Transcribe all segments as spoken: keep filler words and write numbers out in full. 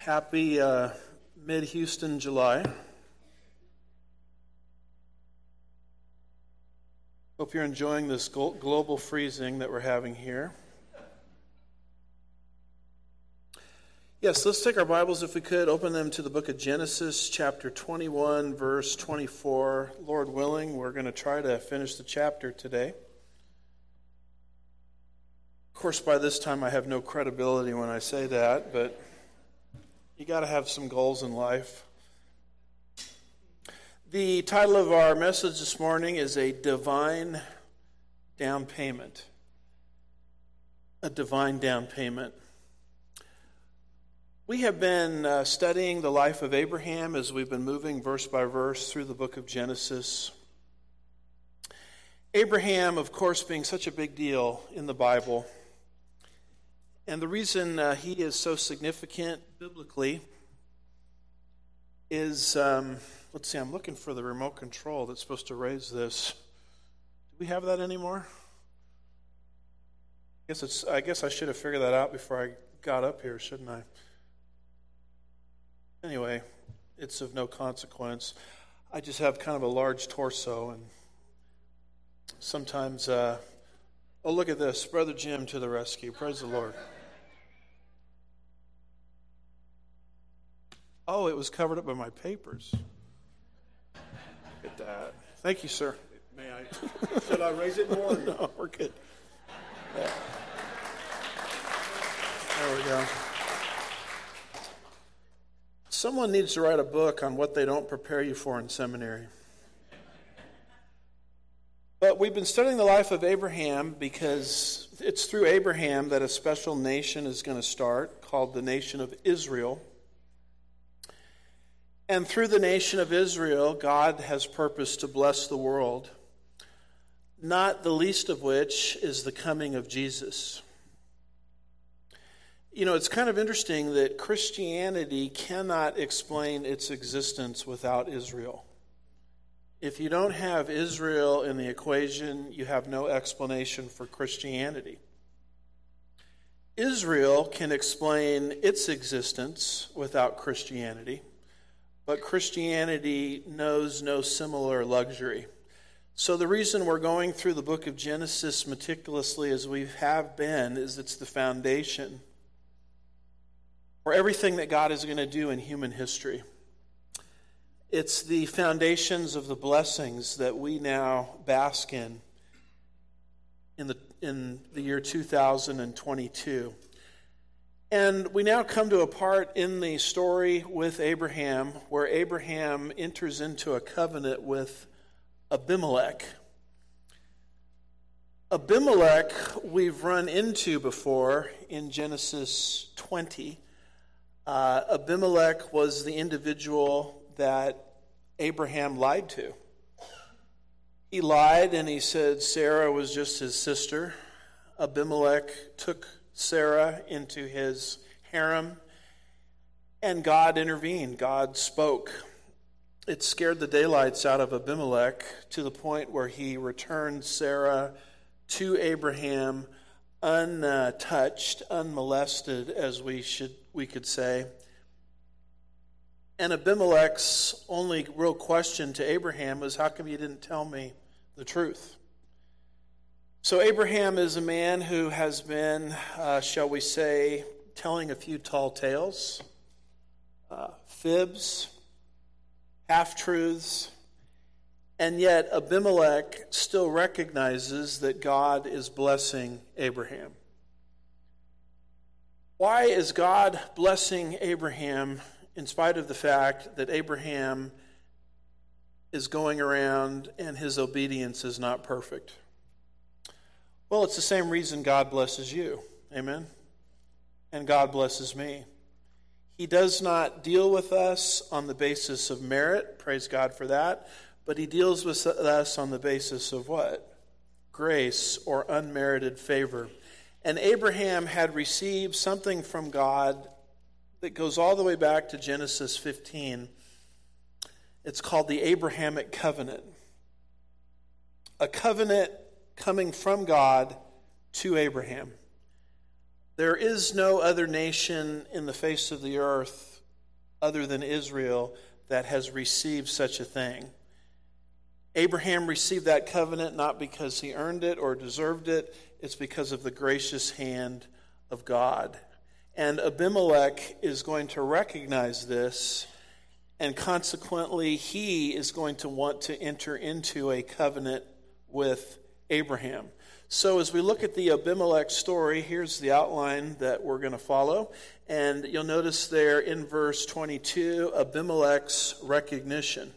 Happy uh, mid-Houston July. Hope you're enjoying this global freezing that we're having here. Yes, let's take our Bibles, if we could, open them to the book of Genesis, chapter twenty-one, verse twenty-four. Lord willing, we're going to try to finish the chapter today. Of course, by this time I have no credibility when I say that, but you got to have some goals in life. The title of our message this morning is A Divine Down Payment. A Divine Down Payment. We have been uh, studying the life of Abraham as we've been moving verse by verse through the book of Genesis. Abraham, of course, being such a big deal in the Bible. And the reason uh, he is so significant biblically is, um, let's see, I'm looking for the remote control that's supposed to raise this. Do we have that anymore? I guess it's. I guess I should have figured that out before I got up here, shouldn't I? Anyway, it's of no consequence. I just have kind of a large torso, and sometimes, uh, oh, look at this. Brother Jim to the rescue. Praise the Lord. Oh, it was covered up by my papers. Look at that. Thank you, sir. May I? Should I raise it more? No, we're good. Yeah. There we go. Someone needs to write a book on what they don't prepare you for in seminary. But we've been studying the life of Abraham because it's through Abraham that a special nation is going to start called the nation of Israel. And through the nation of Israel, God has purposed to bless the world, not the least of which is the coming of Jesus. You know, it's kind of interesting that Christianity cannot explain its existence without Israel. If you don't have Israel in the equation, you have no explanation for Christianity. Israel can explain its existence without Christianity, but Christianity knows no similar luxury. So the reason we're going through the book of Genesis meticulously as we have been is it's the foundation for everything that God is going to do in human history. It's the foundations of the blessings that we now bask in in the, in the year two thousand twenty-two. And we now come to a part in the story with Abraham where Abraham enters into a covenant with Abimelech. Abimelech we've run into before in Genesis twenty. Uh, Abimelech was the individual that Abraham lied to. He lied and he said Sarah was just his sister. Abimelech took Sarah into his harem, and God intervened. God spoke. It scared the daylights out of Abimelech to the point where he returned Sarah to Abraham untouched, unmolested, as we should we could say. And Abimelech's only real question to Abraham was, how come you didn't tell me the truth? So Abraham is a man who has been, uh, shall we say, telling a few tall tales, uh, fibs, half-truths, and yet Abimelech still recognizes that God is blessing Abraham. Why is God blessing Abraham in spite of the fact that Abraham is going around and his obedience is not perfect? Well, it's the same reason God blesses you. Amen? And God blesses me. He does not deal with us on the basis of merit. Praise God for that. But he deals with us on the basis of what? Grace or unmerited favor. And Abraham had received something from God that goes all the way back to Genesis fifteen. It's called the Abrahamic covenant. A covenant coming from God to Abraham. There is no other nation in the face of the earth other than Israel that has received such a thing. Abraham received that covenant not because he earned it or deserved it. It's because of the gracious hand of God. And Abimelech is going to recognize this, and consequently he is going to want to enter into a covenant with Abraham. So as we look at the Abimelech story, here's the outline that we're going to follow. And you'll notice there in verse twenty-two, Abimelech's recognition.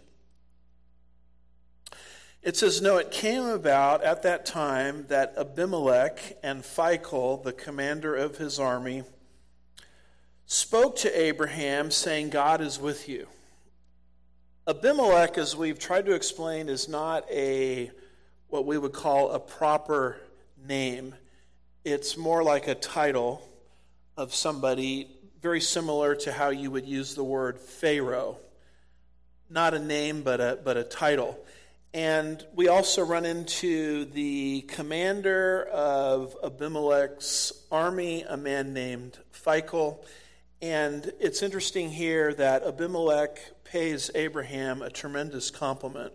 It says, "No, it came about at that time that Abimelech and Phicol, the commander of his army, spoke to Abraham, saying, 'God is with you.'" Abimelech, as we've tried to explain, is not a what we would call a proper name. It's more like a title of somebody, very similar to how you would use the word Pharaoh. Not a name, but a but a title. And we also run into the commander of Abimelech's army, a man named Phicol. And it's interesting here that Abimelech pays Abraham a tremendous compliment.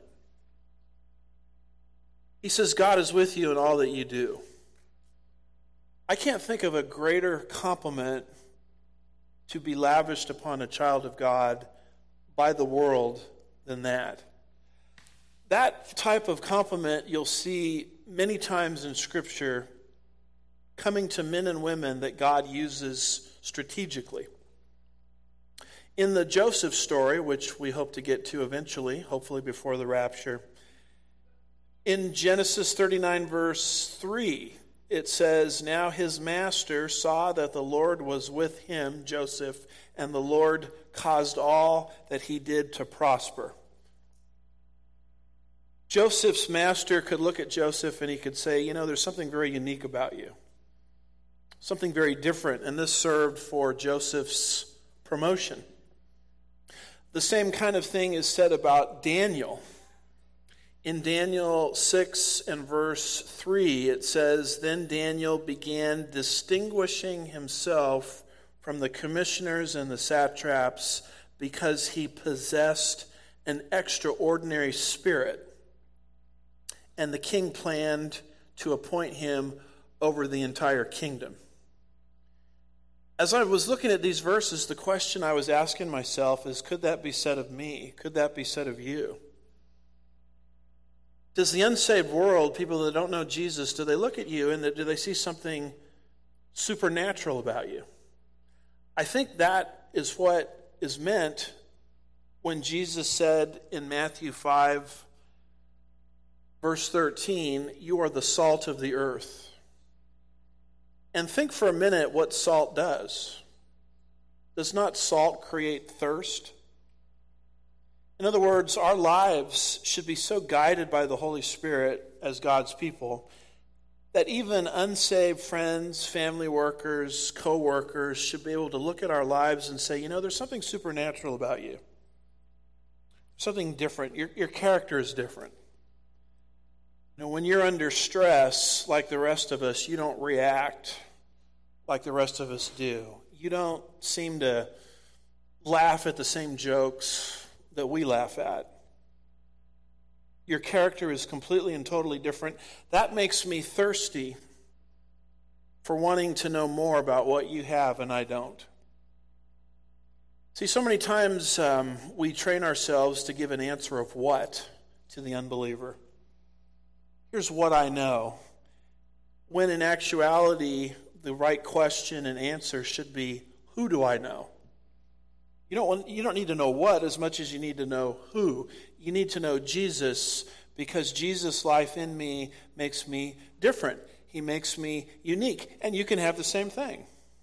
He says, "God is with you in all that you do." I can't think of a greater compliment to be lavished upon a child of God by the world than that. That type of compliment you'll see many times in Scripture coming to men and women that God uses strategically. In the Joseph story, which we hope to get to eventually, hopefully before the rapture, in Genesis thirty-nine, verse three, it says, "Now his master saw that the Lord was with him," Joseph, "and the Lord caused all that he did to prosper." Joseph's master could look at Joseph and he could say, you know, there's something very unique about you. Something very different. And this served for Joseph's promotion. The same kind of thing is said about Daniel. In Daniel six and verse three, it says, "Then Daniel began distinguishing himself from the commissioners and the satraps because he possessed an extraordinary spirit. And the king planned to appoint him over the entire kingdom." As I was looking at these verses, the question I was asking myself is, could that be said of me? Could that be said of you? Does the unsaved world, people that don't know Jesus, do they look at you and do they see something supernatural about you? I think that is what is meant when Jesus said in Matthew five, verse thirteen, "You are the salt of the earth." And think for a minute what salt does. Does not salt create thirst? In other words, our lives should be so guided by the Holy Spirit as God's people that even unsaved friends, family workers, co-workers should be able to look at our lives and say, you know, there's something supernatural about you. Something different. Your, your character is different. You know, when you're under stress, like the rest of us, you don't react like the rest of us do. You don't seem to laugh at the same jokes that we laugh at. Your character is completely and totally different. That makes me thirsty for wanting to know more about what you have and I don't. See, so many times um, we train ourselves to give an answer of what to the unbeliever. Here's what I know. When in actuality, the right question and answer should be, who do I know? You don't want, you don't need to know what as much as you need to know who. You need to know Jesus, because Jesus' life in me makes me different. He makes me unique. And you can have the same thing.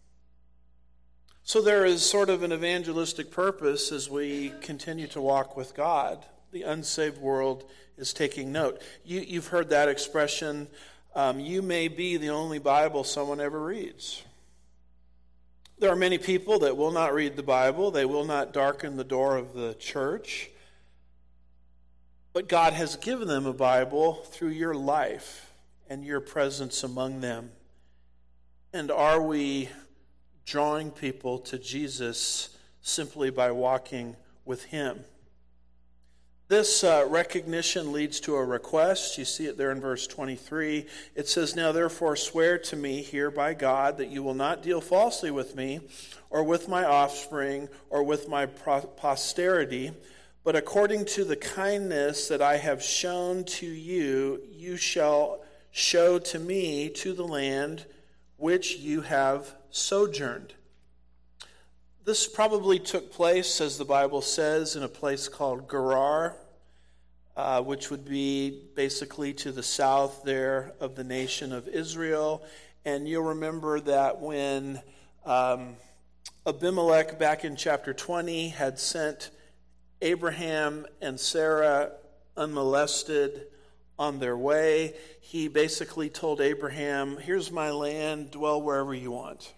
So there is sort of an evangelistic purpose as we continue to walk with God. The unsaved world is taking note. You, you've heard that expression, um, you may be the only Bible someone ever reads. There are many people that will not read the Bible. They will not darken the door of the church. But God has given them a Bible through your life and your presence among them. And are we drawing people to Jesus simply by walking with him. This uh, recognition leads to a request. You see it there in verse twenty-three. It says, "Now therefore swear to me here by God that you will not deal falsely with me, or with my offspring, or with my posterity, but according to the kindness that I have shown to you, you shall show to me to the land which you have sojourned." This probably took place, as the Bible says, in a place called Gerar, uh, which would be basically to the south there of the nation of Israel. And you'll remember that when um, Abimelech, back in chapter twenty, had sent Abraham and Sarah unmolested on their way, he basically told Abraham, "Here's my land, dwell wherever you want."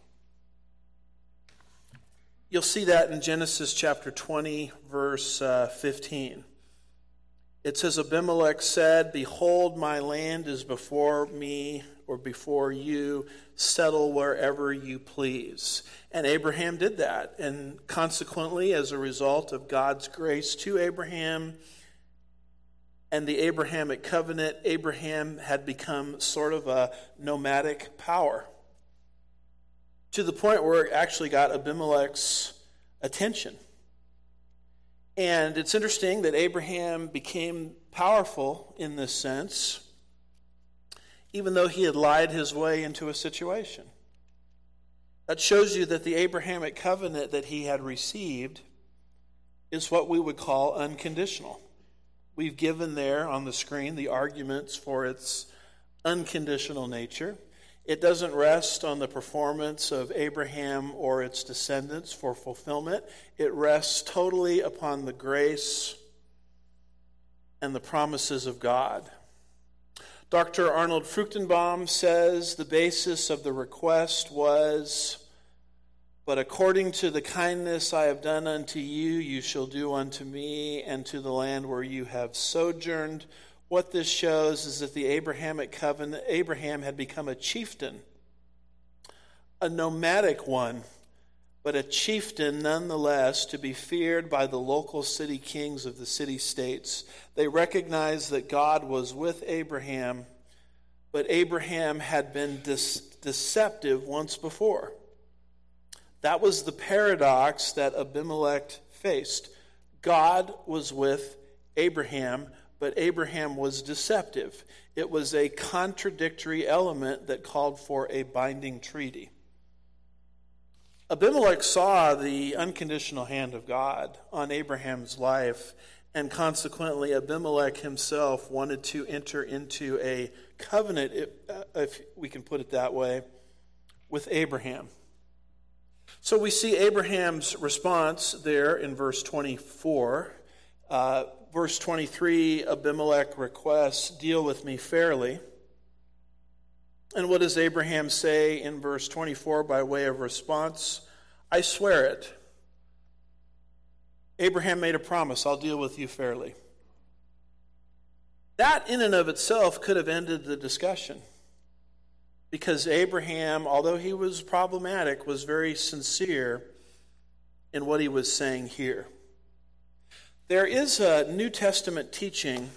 You'll see that in Genesis chapter twenty, verse uh, fifteen. It says, "Abimelech said, Behold, my land is before me, or before you. Settle wherever you please." And Abraham did that. And consequently, as a result of God's grace to Abraham and the Abrahamic covenant, Abraham had become sort of a nomadic power, to the point where it actually got Abimelech's attention. And it's interesting that Abraham became powerful in this sense, even though he had lied his way into a situation. That shows you that the Abrahamic covenant that he had received is what we would call unconditional. We've given there on the screen the arguments for its unconditional nature. It doesn't rest on the performance of Abraham or its descendants for fulfillment. It rests totally upon the grace and the promises of God. Doctor Arnold Fruchtenbaum says the basis of the request was, "But according to the kindness I have done unto you, you shall do unto me, and to the land where you have sojourned." What this shows is that the Abrahamic covenant, Abraham had become a chieftain, a nomadic one, but a chieftain nonetheless, to be feared by the local city kings of the city-states. They recognized that God was with Abraham, but Abraham had been dis- deceptive once before. That was the paradox that Abimelech faced. God was with Abraham, but Abraham was deceptive. It was a contradictory element that called for a binding treaty. Abimelech saw the unconditional hand of God on Abraham's life, and consequently Abimelech himself wanted to enter into a covenant, if we can put it that way, with Abraham. So we see Abraham's response there in verse twenty-four. Uh, verse twenty-three, Abimelech requests, "Deal with me fairly." And what does Abraham say in verse twenty-four by way of response? "I swear it." Abraham made a promise, "I'll deal with you fairly." That in and of itself could have ended the discussion, because Abraham, although he was problematic, was very sincere in what he was saying here. There is a New Testament teaching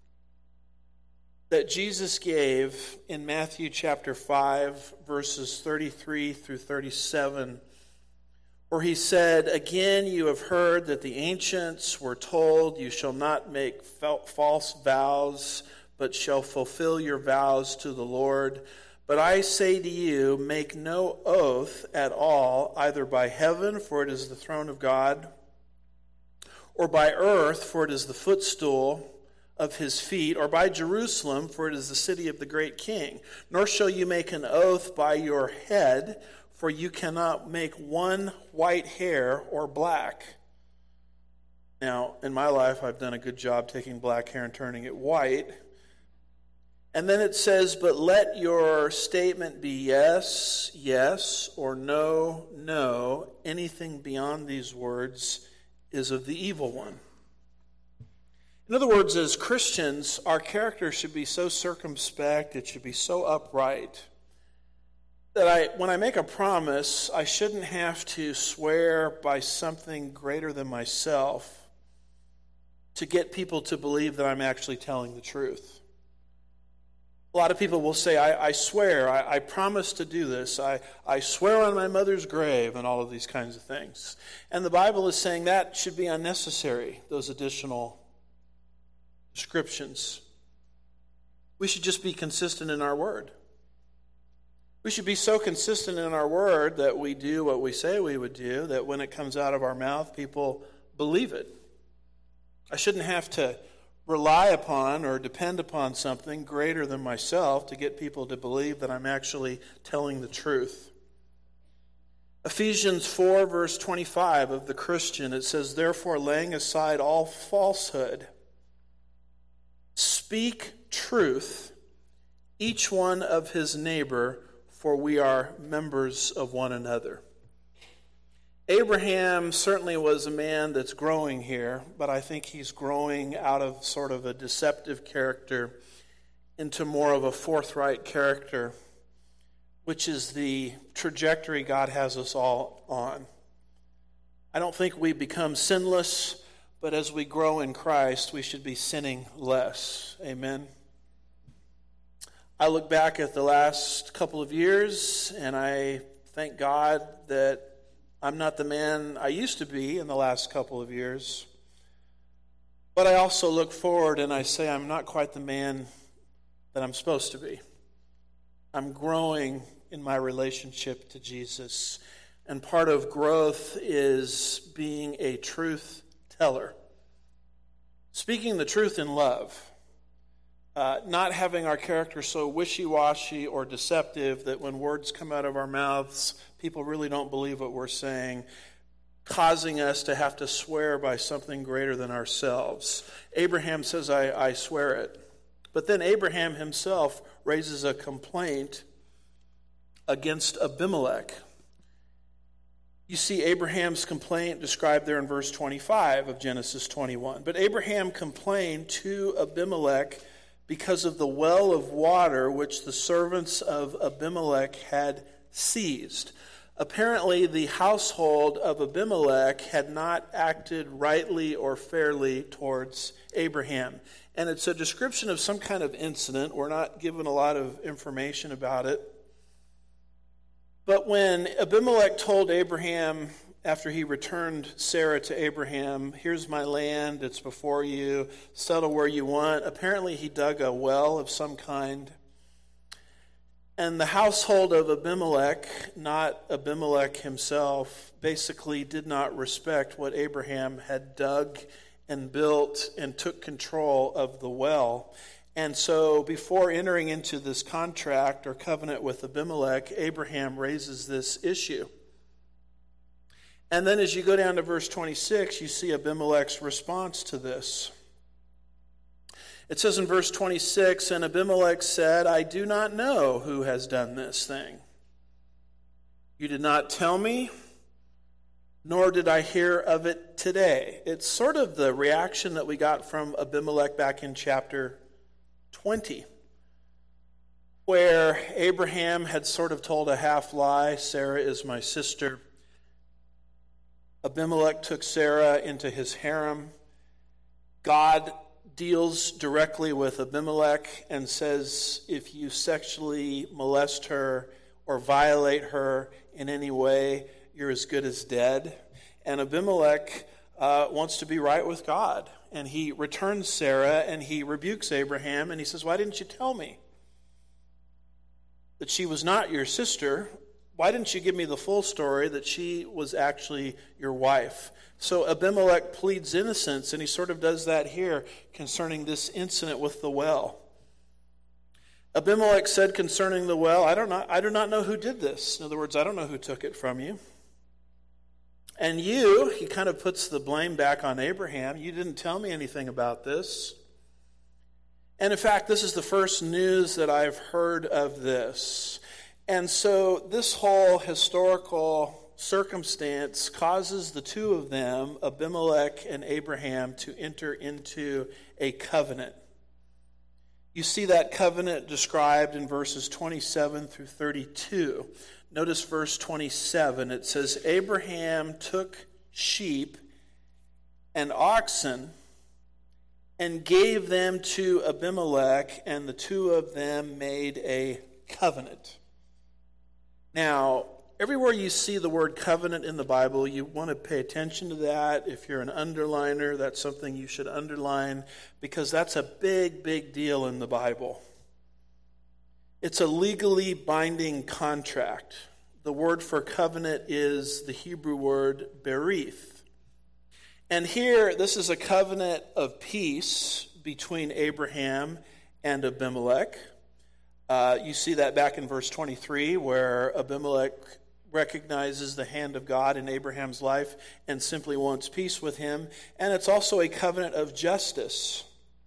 that Jesus gave in Matthew chapter five, verses thirty-three through thirty-seven, where he said, "Again, you have heard that the ancients were told, you shall not make false vows, but shall fulfill your vows to the Lord. But I say to you, make no oath at all, either by heaven, for it is the throne of God, or by earth, for it is the footstool of his feet, or by Jerusalem, for it is the city of the great king. Nor shall you make an oath by your head, for you cannot make one white hair or black." Now, in my life, I've done a good job taking black hair and turning it white. And then it says, "But let your statement be yes, yes, or no, no. Anything beyond these words is of the evil one." In other words, as Christians, our character should be so circumspect, it should be so upright, that I, when I make a promise, I shouldn't have to swear by something greater than myself to get people to believe that I'm actually telling the truth. A lot of people will say, I, I swear, I, I promise to do this, I, I swear on my mother's grave, and all of these kinds of things. And the Bible is saying that should be unnecessary, those additional descriptions. We should just be consistent in our word. We should be so consistent in our word that we do what we say we would do, that when it comes out of our mouth, people believe it. I shouldn't have to rely upon or depend upon something greater than myself to get people to believe that I'm actually telling the truth. Ephesians four, verse twenty-five of the Christian, it says, "Therefore, laying aside all falsehood, speak truth, each one of his neighbor, for we are members of one another." Abraham certainly was a man that's growing here, but I think he's growing out of sort of a deceptive character into more of a forthright character, which is the trajectory God has us all on. I don't think we become sinless, but as we grow in Christ, we should be sinning less. Amen. I look back at the last couple of years, and I thank God that I'm not the man I used to be in the last couple of years. But I also look forward and I say I'm not quite the man that I'm supposed to be. I'm growing in my relationship to Jesus. And part of growth is being a truth teller. Speaking the truth in love. Uh, not having our character so wishy-washy or deceptive that when words come out of our mouths, people really don't believe what we're saying, causing us to have to swear by something greater than ourselves. Abraham says, I, I swear it. But then Abraham himself raises a complaint against Abimelech. You see Abraham's complaint described there in verse twenty-five of Genesis twenty-one. But Abraham complained to Abimelech because of the well of water which the servants of Abimelech had seized. Apparently, the household of Abimelech had not acted rightly or fairly towards Abraham. And it's a description of some kind of incident. We're not given a lot of information about it. But when Abimelech told Abraham, after he returned Sarah to Abraham, here's my land, it's before you, settle where you want. Apparently he dug a well of some kind. And the household of Abimelech, not Abimelech himself, basically did not respect what Abraham had dug and built and took control of the well. And so before entering into this contract or covenant with Abimelech, Abraham raises this issue. And then as you go down to verse twenty-six, you see Abimelech's response to this. It says in verse twenty-six, and Abimelech said, I do not know who has done this thing. You did not tell me, nor did I hear of it today. It's sort of the reaction that we got from Abimelech back in chapter twenty, where Abraham had sort of told a half lie, Sarah is my sister. Abimelech took Sarah into his harem. God deals directly with Abimelech and says, if you sexually molest her or violate her in any way, you're as good as dead. And Abimelech uh, wants to be right with God. And he returns Sarah and he rebukes Abraham and he says, why didn't you tell me that she was not your sister? Why didn't you give me the full story that she was actually your wife? So Abimelech pleads innocence, and he sort of does that here concerning this incident with the well. Abimelech said concerning the well, I don't know, I do not know who did this. In other words, I don't know who took it from you. And you, he kind of puts the blame back on Abraham. You didn't tell me anything about this. And in fact, this is the first news that I've heard of this. And so this whole historical circumstance causes the two of them, Abimelech and Abraham, to enter into a covenant. You see that covenant described in verses twenty-seven through thirty-two. Notice verse twenty-seven. It says, Abraham took sheep and oxen and gave them to Abimelech, and the two of them made a covenant. Now, everywhere you see the word covenant in the Bible, you want to pay attention to that. If you're an underliner, that's something you should underline, because that's a big, big deal in the Bible. It's a legally binding contract. The word for covenant is the Hebrew word berith. And here, this is a covenant of peace between Abraham and Abimelech. Uh, you see that back in verse twenty-three, where Abimelech recognizes the hand of God in Abraham's life and simply wants peace with him. And it's also a covenant of justice.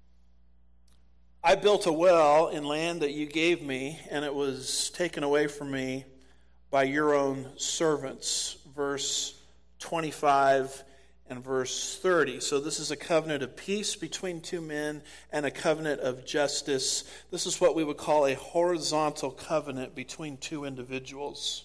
I built a well in land that you gave me, and it was taken away from me by your own servants. Verse twenty-five and verse thirty. So this is a covenant of peace between two men and a covenant of justice. This is what we would call a horizontal covenant between two individuals.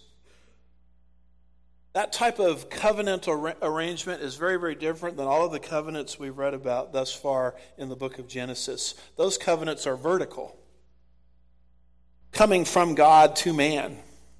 That type of covenantal arrangement is very, very different than all of the covenants we've read about thus far in the book of Genesis. Those covenants are vertical, coming from God to man.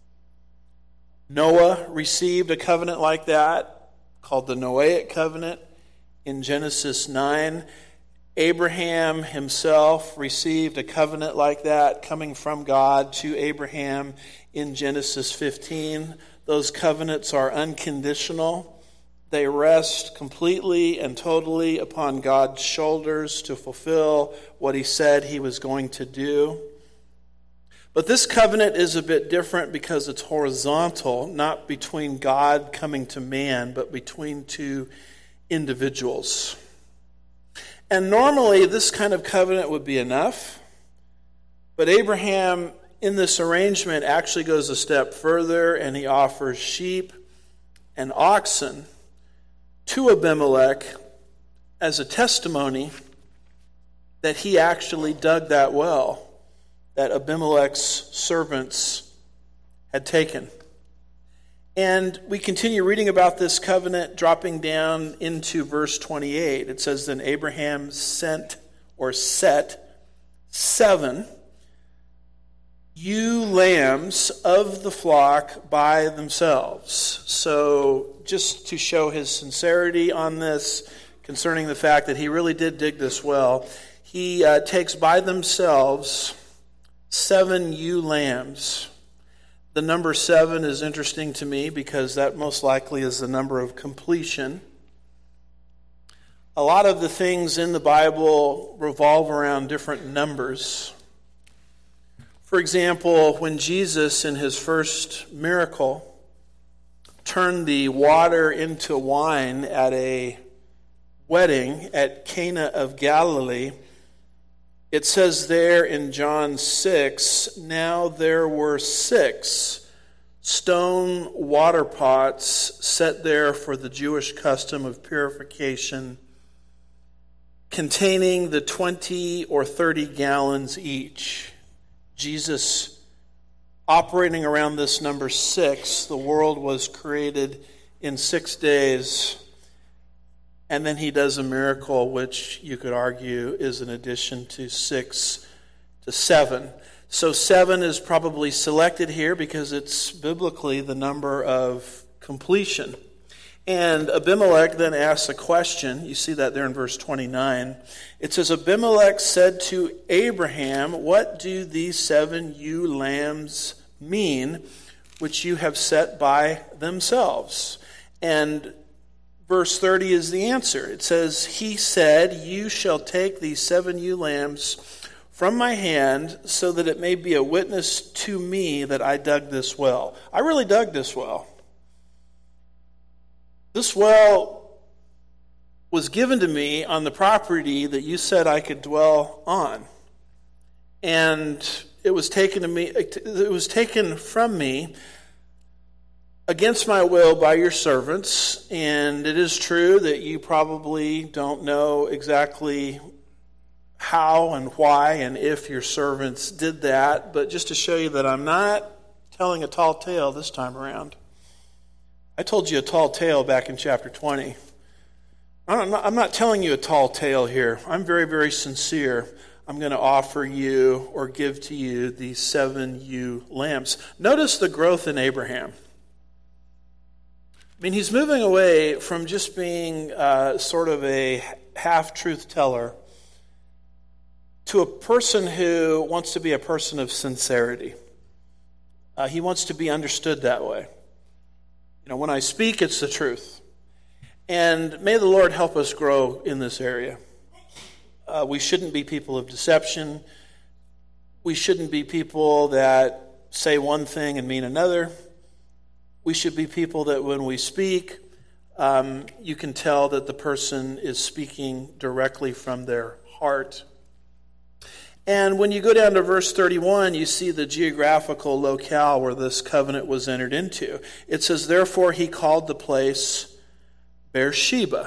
Noah received a covenant like that, called the Noahic covenant in Genesis nine. Abraham himself received a covenant like that coming from God to Abraham in Genesis fifteen. Those covenants are unconditional. They rest completely and totally upon God's shoulders to fulfill what he said he was going to do. But this covenant is a bit different because it's horizontal, not between God coming to man, but between two individuals. And normally this kind of covenant would be enough, but Abraham in this arrangement actually goes a step further, and he offers sheep and oxen to Abimelech as a testimony that he actually dug that well that Abimelech's servants had taken. And we continue reading about this covenant, dropping down into verse twenty-eight. It says, Then Abraham sent or set seven ewe lambs of the flock by themselves. So just to show his sincerity on this, concerning the fact that he really did dig this well, he uh, takes by themselves seven ewe lambs. The number seven is interesting to me because that most likely is the number of completion. A lot of the things in the Bible revolve around different numbers. For example, when Jesus, in his first miracle, turned the water into wine at a wedding at Cana of Galilee, it says there in John six, now there were six stone water pots set there for the Jewish custom of purification, containing the twenty or thirty gallons each. Jesus, operating around this number six, the world was created in six days. And then he does a miracle, which you could argue is an addition to six to seven. So seven is probably selected here because it's biblically the number of completion. And Abimelech then asks a question. You see that there in verse twenty-nine. It says, Abimelech said to Abraham, What do these seven ewe lambs mean, which you have set by themselves? And verse thirty is the answer. It says, He said, You shall take these seven ewe lambs from my hand so that it may be a witness to me that I dug this well. I really dug this well. This well was given to me on the property that you said I could dwell on. And it was taken to me, it was taken from me against my will by your servants, and it is true that you probably don't know exactly how and why and if your servants did that, but just to show you that I'm not telling a tall tale this time around. I told you a tall tale back in chapter twenty. I'm not, I'm not telling you a tall tale here. I'm very, very sincere. I'm going to offer you or give to you these seven ewe lambs. Notice the growth in Abraham. I mean, he's moving away from just being uh, sort of a half-truth teller to a person who wants to be a person of sincerity. Uh, he wants to be understood that way. You know, when I speak, it's the truth. And may the Lord help us grow in this area. Uh, we shouldn't be people of deception. We shouldn't be people that say one thing and mean another. We should be people that when we speak, um, you can tell that the person is speaking directly from their heart. And when you go down to verse thirty-one, you see the geographical locale where this covenant was entered into. It says, therefore he called the place Beersheba.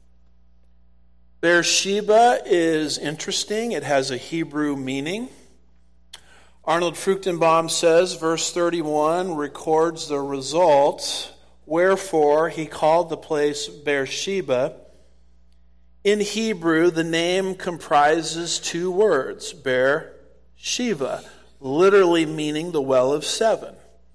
Beersheba is interesting. It has a Hebrew meaning. Arnold Fruchtenbaum says, verse thirty-one records the result. Wherefore he called the place Beersheba. In Hebrew, the name comprises two words, Beer-sheva, literally meaning the well of seven.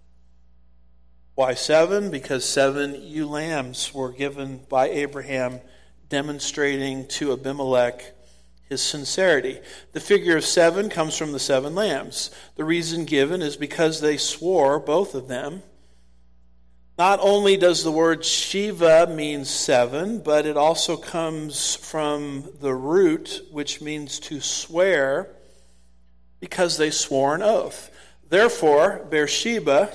Why seven? Because seven ewe lambs were given by Abraham, demonstrating to Abimelech his sincerity. The figure of seven comes from the seven lambs. The reason given is because they swore, both of them. Not only does the word Shiva mean seven, but it also comes from the root, which means to swear, because they swore an oath. Therefore, Beersheba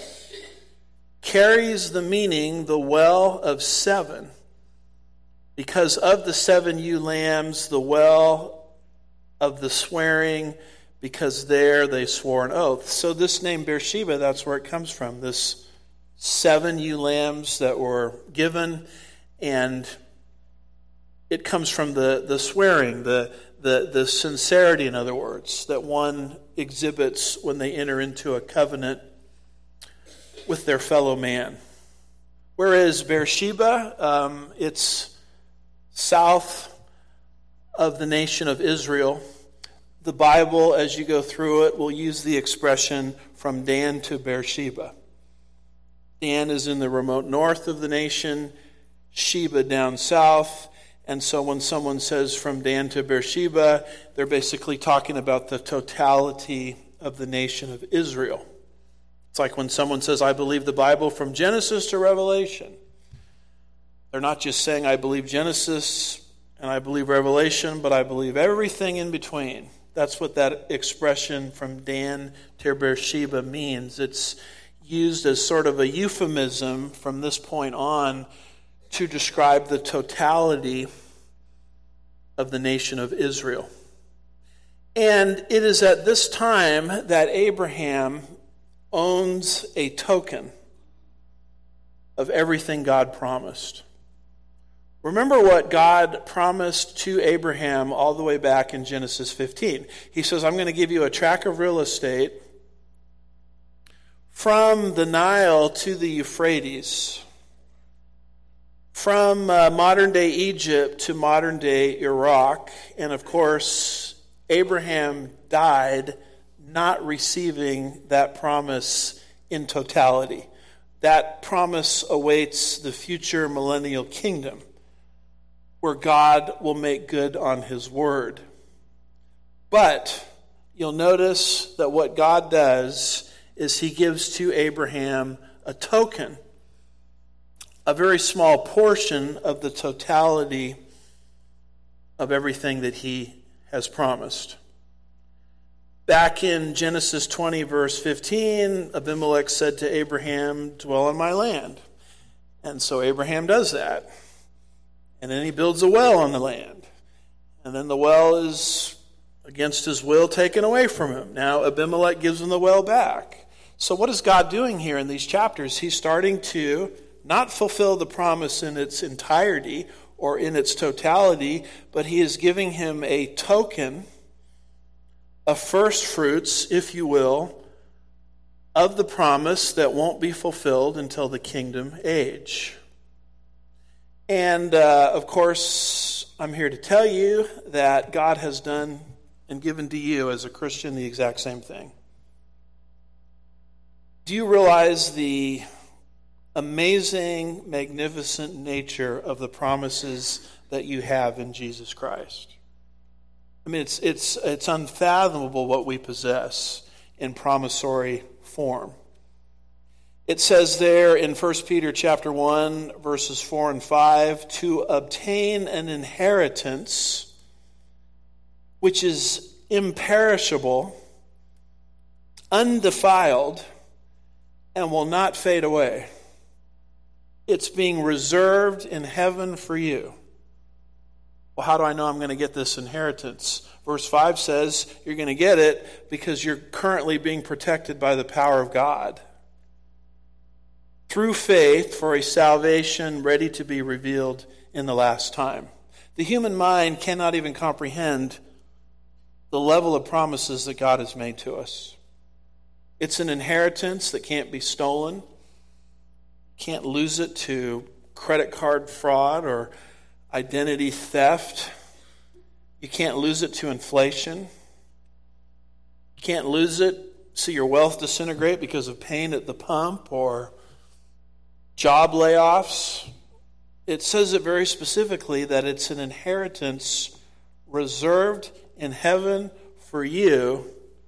carries the meaning, the well of seven. Because of the seven ewe lambs, the well of the swearing, because there they swore an oath. So this name Beersheba, that's where it comes from, this seven ewe lambs that were given, and it comes from the, the swearing, the, the, the sincerity, in other words, that one exhibits when they enter into a covenant with their fellow man. Whereas Beersheba, um, it's south of the nation of Israel. The Bible, as you go through it, will use the expression from Dan to Beersheba. Dan is in the remote north of the nation, Sheba down south, and so when someone says from Dan to Beersheba, they're basically talking about the totality of the nation of Israel. It's like when someone says, I believe the Bible from Genesis to Revelation. They're not just saying, I believe Genesis and I believe Revelation, but I believe everything in between. That's what that expression from Dan to Beersheba means. It's used as sort of a euphemism from this point on to describe the totality of the nation of Israel. And it is at this time that Abraham owns a token of everything God promised. Remember what God promised to Abraham all the way back in Genesis fifteen. He says, I'm going to give you a tract of real estate from the Nile to the Euphrates, from uh, modern-day Egypt to modern-day Iraq. And of course, Abraham died not receiving that promise in totality. That promise awaits the future millennial kingdom, where God will make good on his word. But you'll notice that what God does is he gives to Abraham a token, a very small portion of the totality of everything that he has promised. Back in Genesis twenty, verse fifteen, Abimelech said to Abraham, dwell in my land. And so Abraham does that. And then he builds a well on the land. And then the well is, against his will, taken away from him. Now Abimelech gives him the well back. So what is God doing here in these chapters? He's starting to not fulfill the promise in its entirety or in its totality, but he is giving him a token a first fruits, if you will, of the promise that won't be fulfilled until the kingdom age. And, uh, of course, I'm here to tell you that God has done and given to you as a Christian the exact same thing. Do you realize the amazing, magnificent nature of the promises that you have in Jesus Christ? I mean, it's it's it's unfathomable what we possess in promissory form. It says there in First Peter chapter one, verses four and five, to obtain an inheritance which is imperishable, undefiled, and will not fade away. It's being reserved in heaven for you. Well, how do I know I'm going to get this inheritance? Verse five says you're going to get it because you're currently being protected by the power of God. Through faith for a salvation ready to be revealed in the last time. The human mind cannot even comprehend the level of promises that God has made to us. It's an inheritance that can't be stolen. Can't lose it to credit card fraud or identity theft. You can't lose it to inflation. You can't lose it, see your wealth disintegrate because of pain at the pump or job layoffs. It says it very specifically that it's an inheritance reserved in heaven for you,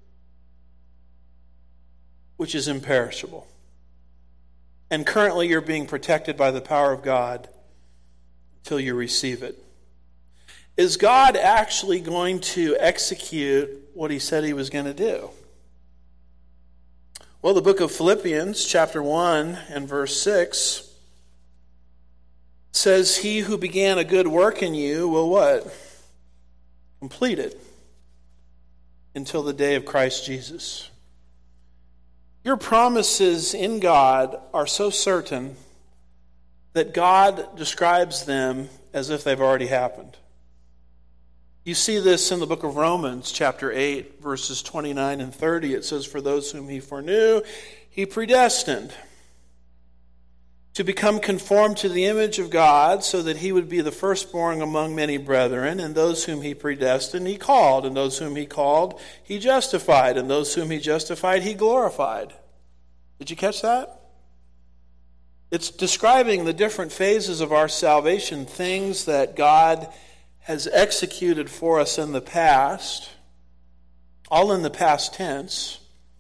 which is imperishable. And currently you're being protected by the power of God until you receive it. Is God actually going to execute what he said he was going to do? Well, the book of Philippians, chapter one and verse six, says, he who began a good work in you will what? Complete it until the day of Christ Jesus. Your promises in God are so certain that God describes them as if they've already happened. You see this in the book of Romans, chapter eight, verses twenty-nine and thirty. It says, for those whom he foreknew, he predestined to become conformed to the image of God, so that he would be the firstborn among many brethren. And those whom he predestined, he called. And those whom he called, he justified. And those whom he justified, he glorified. Did you catch that? It's describing the different phases of our salvation, things that God has executed for us in the past, all in the past tense.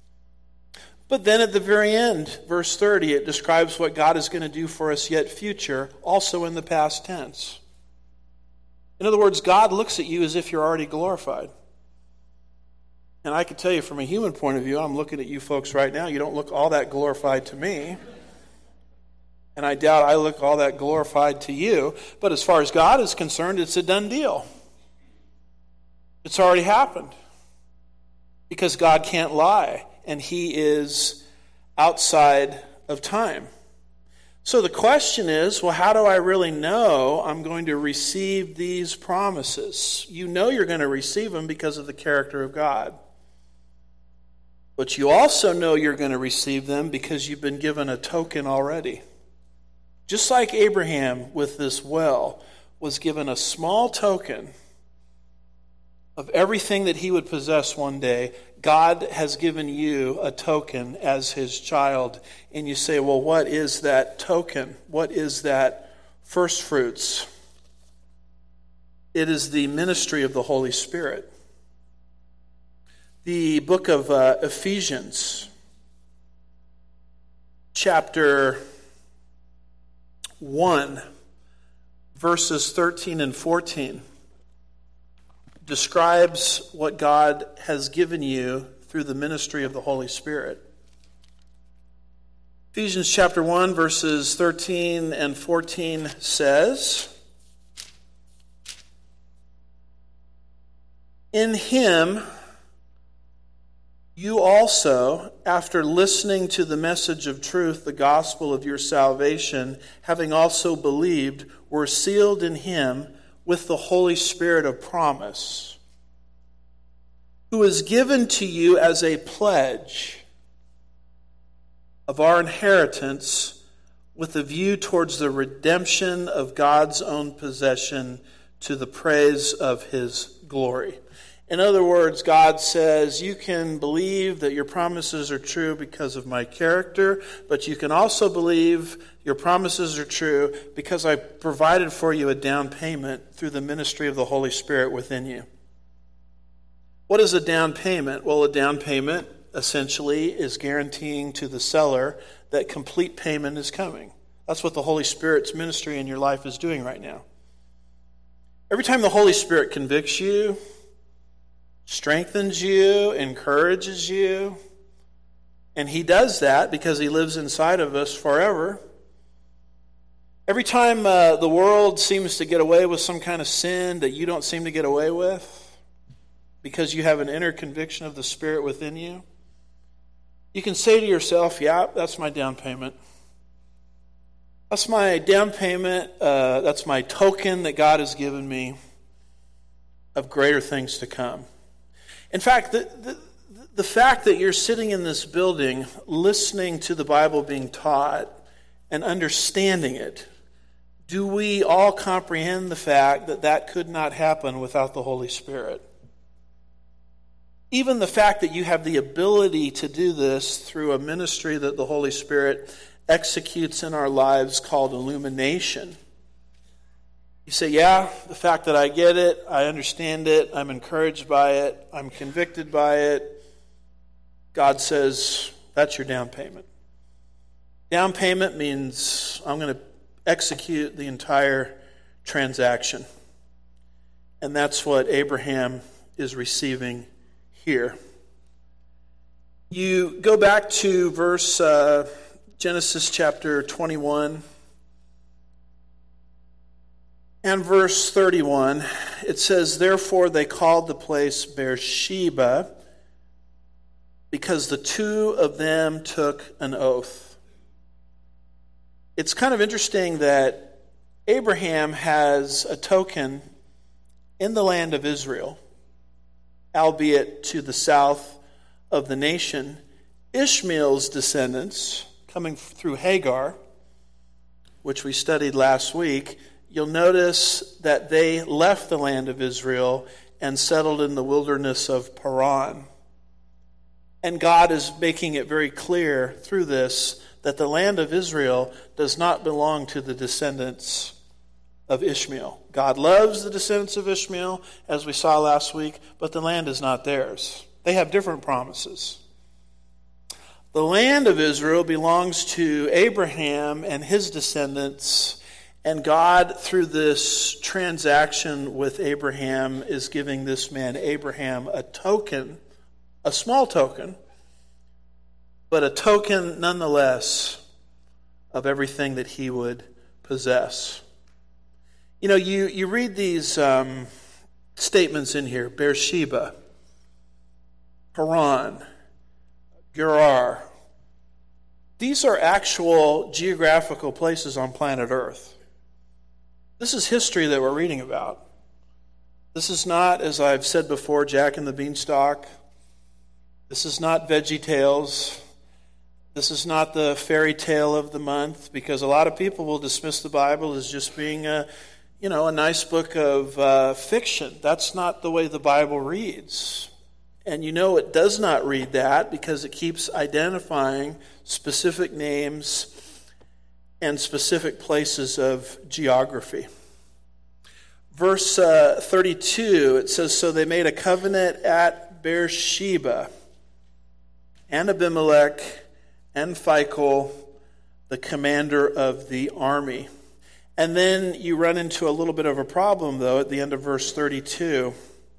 But then at the very end, verse thirty, it describes what God is going to do for us yet future, also in the past tense. In other words, God looks at you as if you're already glorified. And I can tell you from a human point of view, I'm looking at you folks right now, you don't look all that glorified to me. And I doubt I look all that glorified to you. But as far as God is concerned, it's a done deal. It's already happened. Because God can't lie. And he is outside of time. So the question is, well, how do I really know I'm going to receive these promises? You know you're going to receive them because of the character of God. But you also know you're going to receive them because you've been given a token already. Just like Abraham with this well was given a small token of everything that he would possess one day, God has given you a token as his child. And you say, well, what is that token? What is that first fruits? It is the ministry of the Holy Spirit. The book of uh, Ephesians, chapter one, verses thirteen and fourteen, describes what God has given you through the ministry of the Holy Spirit. Ephesians chapter one, verses thirteen and fourteen says, in him you also, after listening to the message of truth, the gospel of your salvation, having also believed, were sealed in him with the Holy Spirit of promise, who is given to you as a pledge of our inheritance with a view towards the redemption of God's own possession to the praise of his glory. In other words, God says, you can believe that your promises are true because of my character, but you can also believe your promises are true because I provided for you a down payment through the ministry of the Holy Spirit within you. What is a down payment? Well, a down payment essentially is guaranteeing to the seller that complete payment is coming. That's what the Holy Spirit's ministry in your life is doing right now. Every time the Holy Spirit convicts you, strengthens you, encourages you, and he does that because he lives inside of us forever. Every time uh, the world seems to get away with some kind of sin that you don't seem to get away with because you have an inner conviction of the Spirit within you, you can say to yourself, yeah, that's my down payment. That's my down payment. Uh, that's my token that God has given me of greater things to come. In fact, the, the, the fact that you're sitting in this building listening to the Bible being taught and understanding it, do we all comprehend the fact that that could not happen without the Holy Spirit? Even the fact that you have the ability to do this through a ministry that the Holy Spirit executes in our lives called illumination. You say, yeah, the fact that I get it, I understand it, I'm encouraged by it, I'm convicted by it. God says, that's your down payment. Down payment means I'm going to execute the entire transaction. And that's what Abraham is receiving here. You go back to verse uh, Genesis chapter twenty-one. And verse thirty-one, it says, therefore they called the place Beersheba, because the two of them took an oath. It's kind of interesting that Abraham has a token in the land of Israel, albeit to the south of the nation. Ishmael's descendants, coming through Hagar, which we studied last week, you'll notice that they left the land of Israel and settled in the wilderness of Paran. And God is making it very clear through this that the land of Israel does not belong to the descendants of Ishmael. God loves the descendants of Ishmael, as we saw last week, but the land is not theirs. They have different promises. The land of Israel belongs to Abraham and his descendants, and God, through this transaction with Abraham, is giving this man Abraham a token, a small token, but a token nonetheless of everything that he would possess. You know, you, you read these um, statements in here, Beersheba, Haran, Gerar. These are actual geographical places on planet Earth. This is history that we're reading about. This is not, as I've said before, Jack and the Beanstalk. This is not Veggie Tales. This is not the fairy tale of the month, because a lot of people will dismiss the Bible as just being a, you know, a nice book of uh, fiction. That's not the way the Bible reads. And you know it does not read that because it keeps identifying specific names and specific places of geography. Verse uh, thirty-two, it says, so they made a covenant at Beersheba, and Abimelech, and Phicol, the commander of the army. And then you run into a little bit of a problem, though, at the end of verse thirty-two.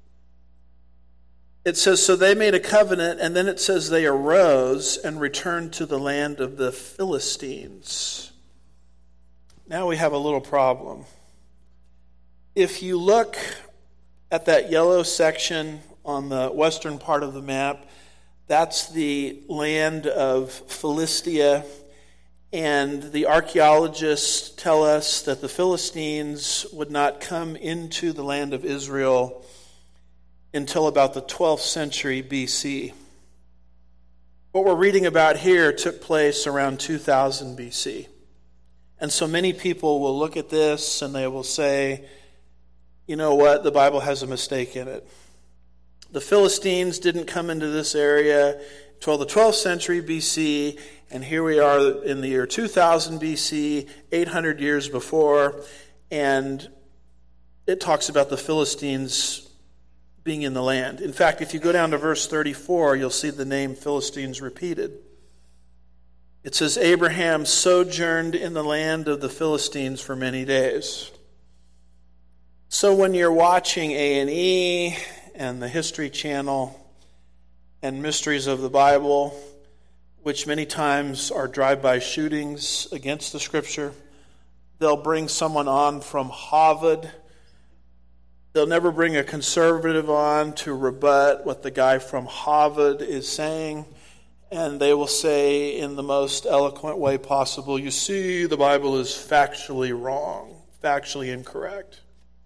It says, so they made a covenant, and then it says they arose and returned to the land of the Philistines. Now we have a little problem. If you look at that yellow section on the western part of the map, that's the land of Philistia, and the archaeologists tell us that the Philistines would not come into the land of Israel until about the twelfth century B C. What we're reading about here took place around two thousand B C. And so many people will look at this and they will say, you know what, the Bible has a mistake in it. The Philistines didn't come into this area until the twelfth century B C, and here we are in the year two thousand B C, eight hundred years before, and it talks about the Philistines being in the land. In fact, if you go down to verse thirty-four, you'll see the name Philistines repeated. It says, Abraham sojourned in the land of the Philistines for many days. So when you're watching A and E and the History Channel and Mysteries of the Bible, which many times are drive-by shootings against the Scripture, they'll bring someone on from Harvard. They'll never bring a conservative on to rebut what the guy from Harvard is saying. And they will say in the most eloquent way possible, you see, the Bible is factually wrong, factually incorrect.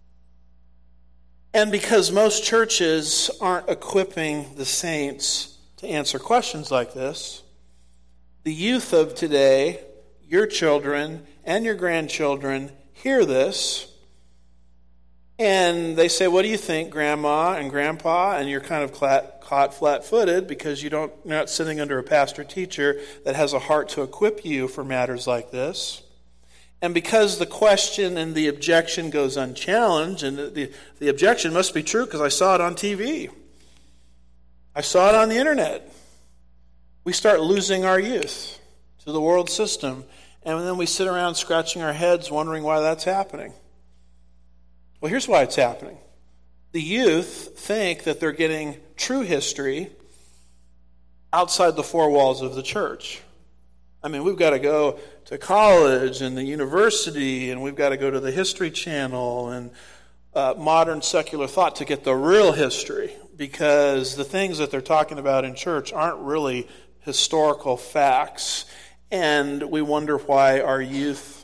And because most churches aren't equipping the saints to answer questions like this, the youth of today, your children and your grandchildren, hear this, and they say, what do you think, Grandma and Grandpa? And you're kind of caught flat-footed because you don't, you're not sitting under a pastor-teacher that has a heart to equip you for matters like this. And because the question and the objection goes unchallenged, and the, the objection must be true because I saw it on T V. I saw it on the internet. We start losing our youth to the world system, and then we sit around scratching our heads wondering why that's happening. Well, here's why it's happening. The youth think that they're getting true history outside the four walls of the church. I mean, we've got to go to college and the university, and we've got to go to the History Channel and uh, modern secular thought to get the real history, because the things that they're talking about in church aren't really historical facts. And we wonder why our youth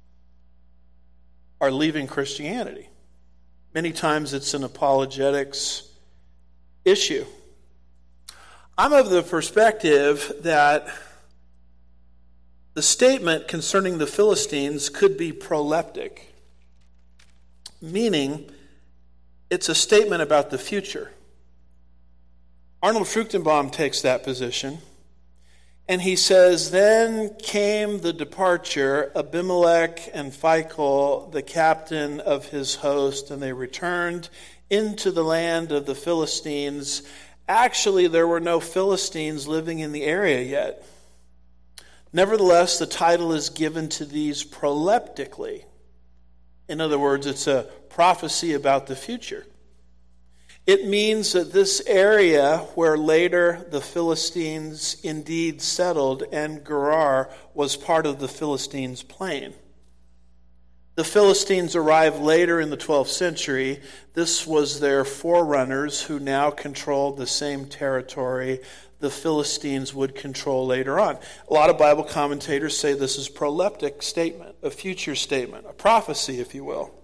are leaving Christianity. Many times it's an apologetics issue. I'm of the perspective that the statement concerning the Philistines could be proleptic, meaning it's a statement about the future. Arnold Fruchtenbaum takes that position, and he says, then came the departure, Abimelech and Phicol, the captain of his host, and they returned into the land of the Philistines. Actually, there were no Philistines living in the area yet. Nevertheless, the title is given to these proleptically. In other words, it's a prophecy about the future. It means that this area where later the Philistines indeed settled, and Gerar was part of the Philistines' plain. The Philistines arrived later in the twelfth century. This was their forerunners who now controlled the same territory the Philistines would control later on. A lot of Bible commentators say this is a proleptic statement, a future statement, a prophecy, if you will.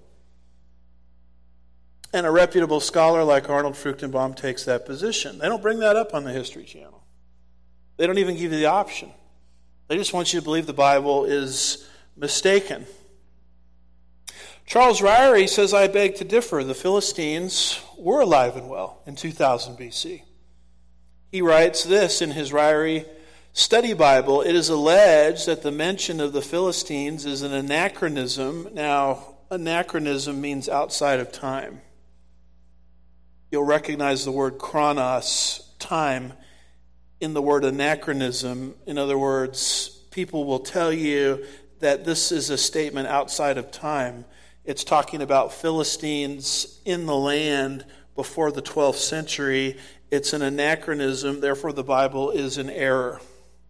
And a reputable scholar like Arnold Fruchtenbaum takes that position. They don't bring that up on the History Channel. They don't even give you the option. They just want you to believe the Bible is mistaken. Charles Ryrie says, I beg to differ. The Philistines were alive and well in two thousand B C. He writes this in his Ryrie Study Bible. It is alleged that the mention of the Philistines is an anachronism. Now, anachronism means outside of time. You'll recognize the word chronos, time, in the word anachronism. In other words, people will tell you that this is a statement outside of time. It's talking about Philistines in the land before the twelfth century. It's an anachronism, therefore the Bible is an error.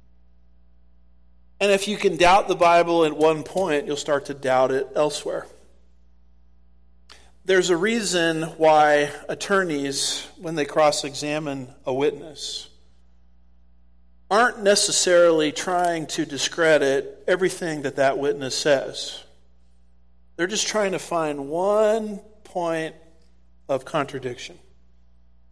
And if you can doubt the Bible at one point, you'll start to doubt it elsewhere. There's a reason why attorneys, when they cross-examine a witness, aren't necessarily trying to discredit everything that that witness says. They're just trying to find one point of contradiction.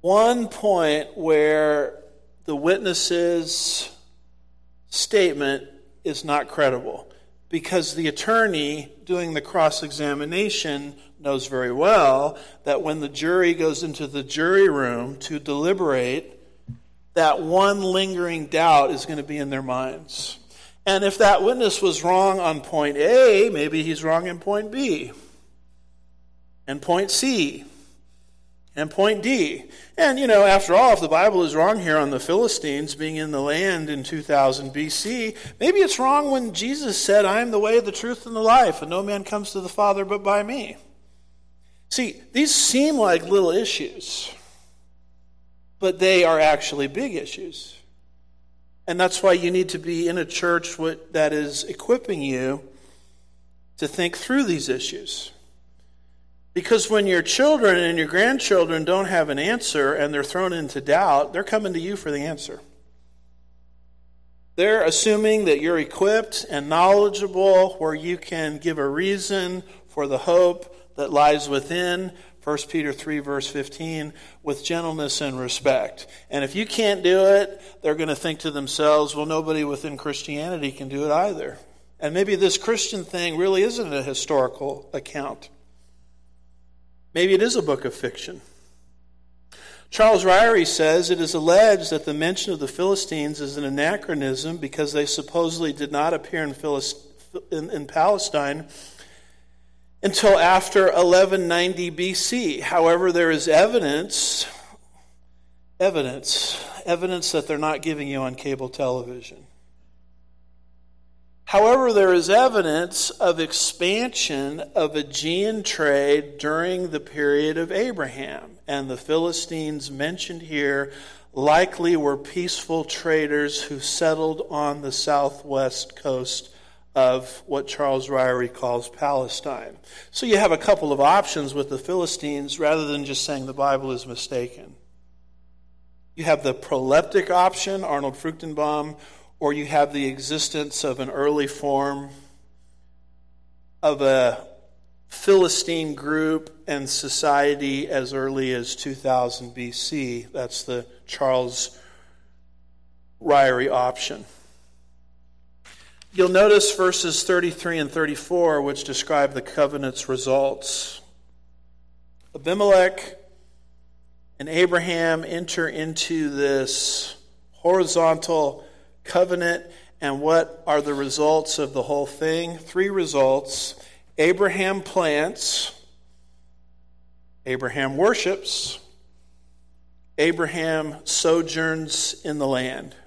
one point where the witness's statement is not credible, because the attorney doing the cross-examination knows very well that when the jury goes into the jury room to deliberate, that one lingering doubt is going to be in their minds. And if that witness was wrong on point A, maybe he's wrong in point B, and point C, and point D. And, you know, after all, if the Bible is wrong here on the Philistines being in the land in two thousand B C, maybe it's wrong when Jesus said, I am the way, the truth, and the life, and no man comes to the Father but by me. See, these seem like little issues, but they are actually big issues. And that's why you need to be in a church that is equipping you to think through these issues. Because when your children and your grandchildren don't have an answer and they're thrown into doubt, they're coming to you for the answer. They're assuming that you're equipped and knowledgeable, where you can give a reason for the hope that lies within, First Peter three, verse fifteen, with gentleness and respect. And if you can't do it, they're going to think to themselves, well, nobody within Christianity can do it either. And maybe this Christian thing really isn't a historical account. Maybe it is a book of fiction. Charles Ryrie says it is alleged that the mention of the Philistines is an anachronism because they supposedly did not appear in, Philist- in, in Palestine until after eleven ninety B C. However, there is evidence, evidence, evidence that they're not giving you on cable television. However, there is evidence of expansion of Aegean trade during the period of Abraham. And the Philistines mentioned here likely were peaceful traders who settled on the southwest coast of what Charles Ryrie calls Palestine. So you have a couple of options with the Philistines rather than just saying the Bible is mistaken. You have the proleptic option, Arnold Fruchtenbaum, or you have the existence of an early form of a Philistine group and society as early as two thousand B C. That's the Charles Ryrie option. You'll notice verses thirty-three and thirty-four, which describe the covenant's results. Abimelech and Abraham enter into this horizontal covenant, and what are the results of the whole thing? Three results. Abraham plants, Abraham worships, Abraham sojourns in the land.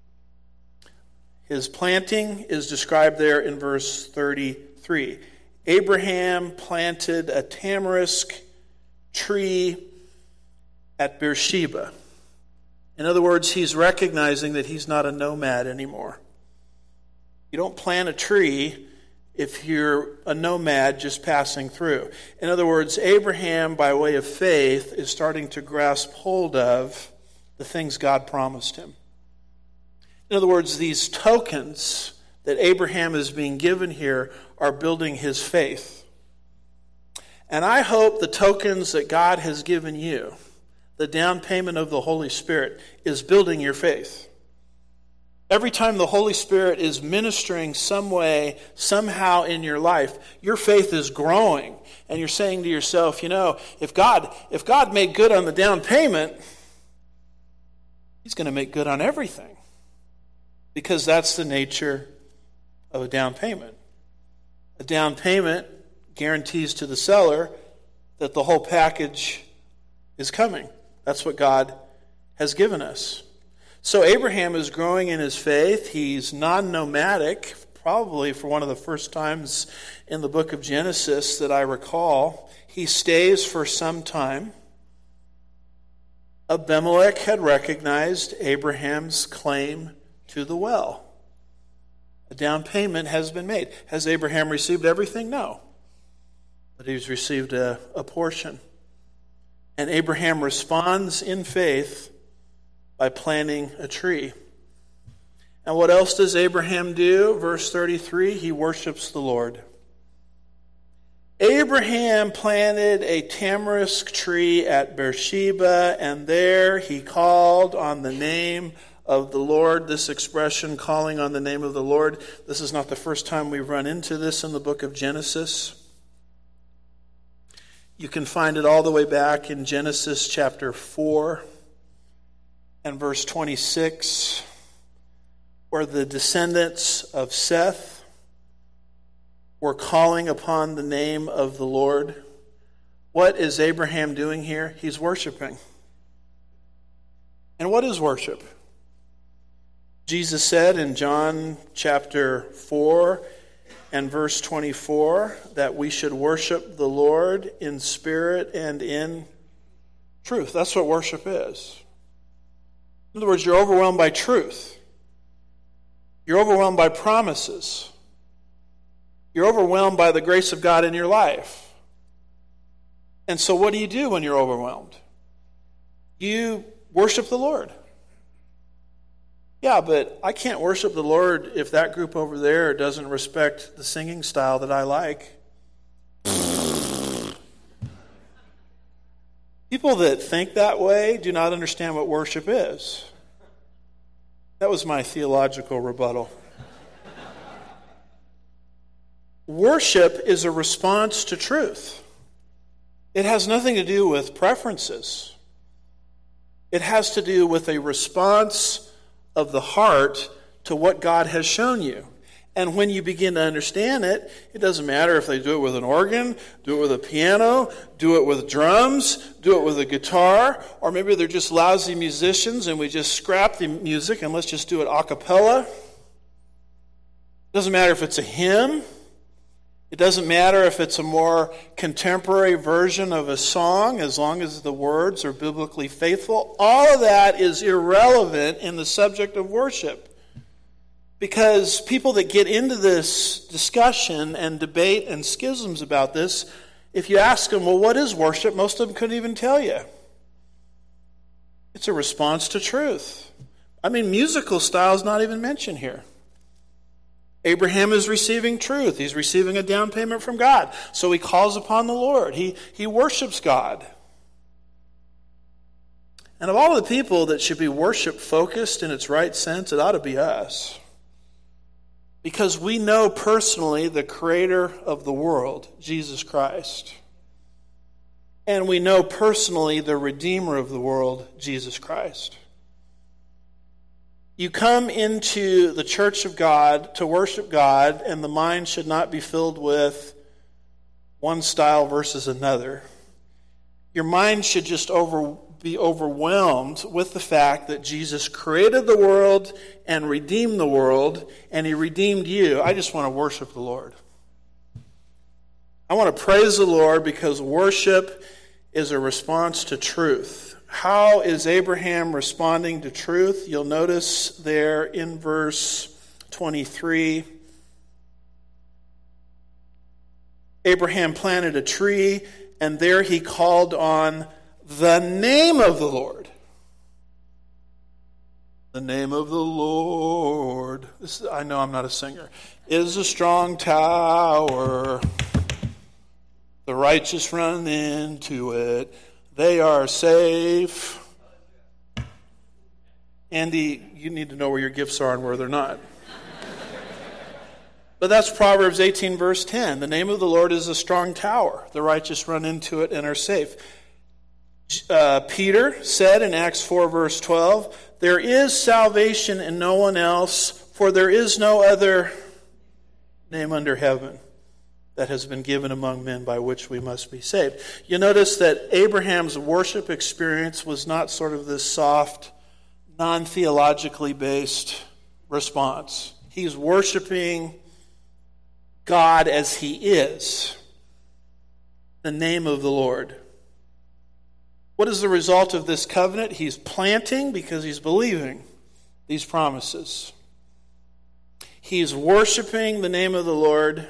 His planting is described there in verse thirty-three. Abraham planted a tamarisk tree at Beersheba. In other words, he's recognizing that he's not a nomad anymore. You don't plant a tree if you're a nomad just passing through. In other words, Abraham, by way of faith, is starting to grasp hold of the things God promised him. In other words, these tokens that Abraham is being given here are building his faith. And I hope the tokens that God has given you, the down payment of the Holy Spirit, is building your faith. Every time the Holy Spirit is ministering some way, somehow in your life, your faith is growing. And you're saying to yourself, you know, if God, if God made good on the down payment, he's going to make good on everything. Because that's the nature of a down payment. A down payment guarantees to the seller that the whole package is coming. That's what God has given us. So Abraham is growing in his faith. He's non-nomadic, probably for one of the first times in the book of Genesis that I recall. He stays for some time. Abimelech had recognized Abraham's claim to the well. A down payment has been made. Has Abraham received everything? No. But he's received a, a portion. And Abraham responds in faith by planting a tree. And what else does Abraham do? Verse thirty-three, he worships the Lord. Abraham planted a tamarisk tree at Beersheba, and there he called on the name of the Lord. This expression, calling on the name of the Lord, this is not the first time we've run into this in the book of Genesis. You can find it all the way back in Genesis chapter four and verse twenty-six, where the descendants of Seth were calling upon the name of the Lord. What is Abraham doing here? He's worshiping. And what is worship? Jesus said in John chapter four and verse twenty-four that we should worship the Lord in spirit and in truth. That's what worship is. In other words, you're overwhelmed by truth. You're overwhelmed by promises. You're overwhelmed by the grace of God in your life. And so what do you do when you're overwhelmed? You worship the Lord. Yeah, but I can't worship the Lord if that group over there doesn't respect the singing style that I like. People that think that way do not understand what worship is. That was my theological rebuttal. Worship is a response to truth. It has nothing to do with preferences. It has to do with a response of the heart to what God has shown you. And when you begin to understand it, it doesn't matter if they do it with an organ, do it with a piano, do it with drums, do it with a guitar, or maybe they're just lousy musicians and we just scrap the music and let's just do it a cappella. It doesn't matter if it's a hymn. It doesn't matter if it's a more contemporary version of a song, as long as the words are biblically faithful. All of that is irrelevant in the subject of worship. Because people that get into this discussion and debate and schisms about this, if you ask them, well, what is worship? Most of them couldn't even tell you. It's a response to truth. I mean, musical style is not even mentioned here. Abraham is receiving truth. He's receiving a down payment from God. So he calls upon the Lord. He, he worships God. And of all the people that should be worship-focused in its right sense, it ought to be us. Because we know personally the creator of the world, Jesus Christ. And we know personally the redeemer of the world, Jesus Christ. You come into the church of God to worship God, and the mind should not be filled with one style versus another. Your mind should just over, be overwhelmed with the fact that Jesus created the world and redeemed the world, and he redeemed you. I just want to worship the Lord. I want to praise the Lord because worship is a response to truth. How is Abraham responding to truth? You'll notice there in verse twenty-three, Abraham planted a tree, and there he called on the name of the Lord. The name of the Lord. This is, I know I'm not a singer. Is a strong tower. The righteous run into it. They are safe. Andy, you need to know where your gifts are and where they're not. But that's Proverbs eighteen, verse ten. The name of the Lord is a strong tower. The righteous run into it and are safe. Uh, Peter said in Acts four, verse twelve, there is salvation in no one else, for there is no other name under heaven that has been given among men by which we must be saved. You notice that Abraham's worship experience was not sort of this soft, non-theologically based response. He's worshiping God as he is, the name of the Lord. What is the result of this covenant? He's planting because he's believing these promises. He's worshiping the name of the Lord.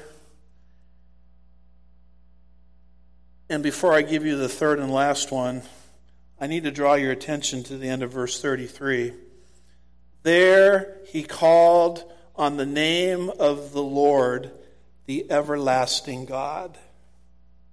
And before I give you the third and last one, I need to draw your attention to the end of verse thirty-three. There he called on the name of the Lord, the everlasting God.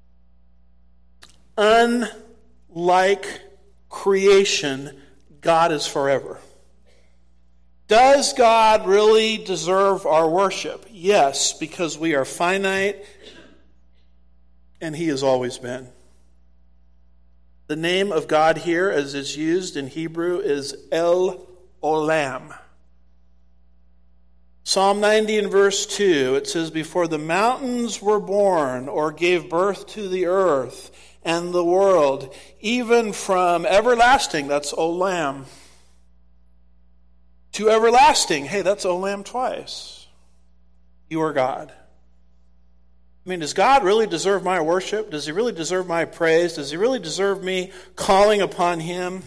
unlike creation, God is forever. Does God really deserve our worship? Yes, because we are finite and He has always been. The name of God here, as it's used in Hebrew, is El Olam. Psalm ninety and verse two, it says, before the mountains were born or gave birth to the earth and the world, even from everlasting, that's Olam, to everlasting, hey, that's Olam twice, you are God. I mean, does God really deserve my worship? Does He really deserve my praise? Does He really deserve me calling upon Him?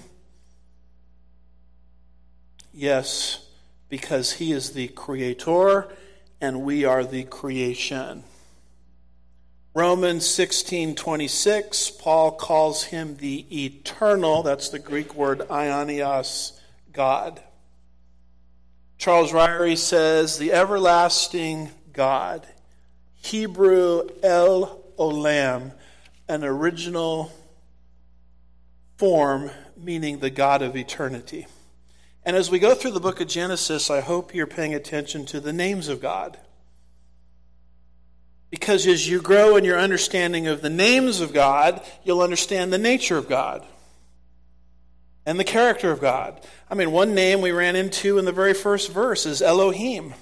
Yes, because He is the Creator and we are the creation. Romans sixteen twenty-six, Paul calls Him the eternal, that's the Greek word aionios, God. Charles Ryrie says, the everlasting God. Hebrew El Olam, an original form meaning the God of eternity. And as we go through the book of Genesis, I hope you're paying attention to the names of God. Because as you grow in your understanding of the names of God, you'll understand the nature of God and the character of God. I mean, one name we ran into in the very first verse is Elohim.